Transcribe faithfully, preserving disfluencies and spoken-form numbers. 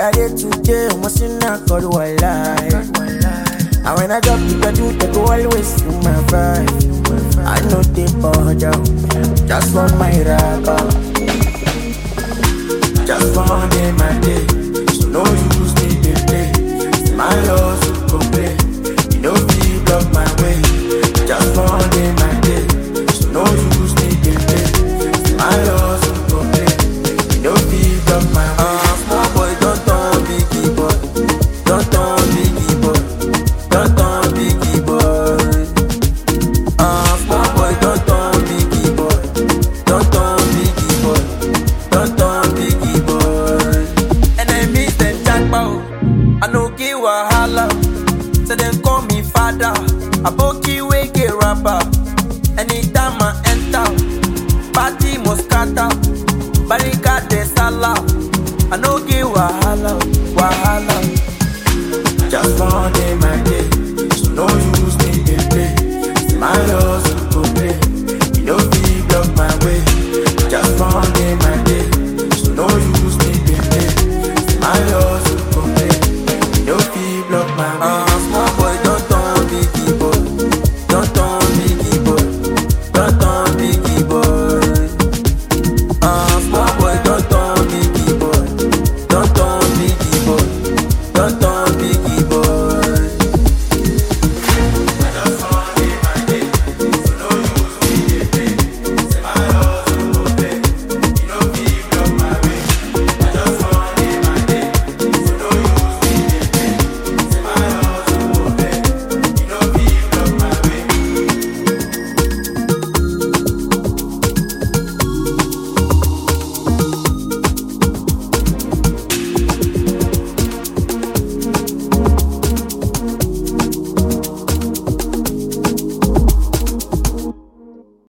I did today, almost in a call while life. And when I drop the do they go always feel my vibe. I know they bother, just want my ragga. Just one day, my day, so no use me, they play. My loss will complain, you know feel block my way. Just one day, my day, so no use me, they play. My loss will complain, you know feel block my way. Uh, small boy, don't turn biggie boy, don't turn biggie boy, don't turn biggie boy. Uh, small boy, don't turn biggie boy, don't turn biggie boy, don't turn biggie boy. Enemies them jackpot, I no give wahala. So them call me father, I boki we get rapper. Anytime I enter, party must scatter. Barricade de sala, I no give wahala, wahala. Just one day, my day, so no use me, they play. My love.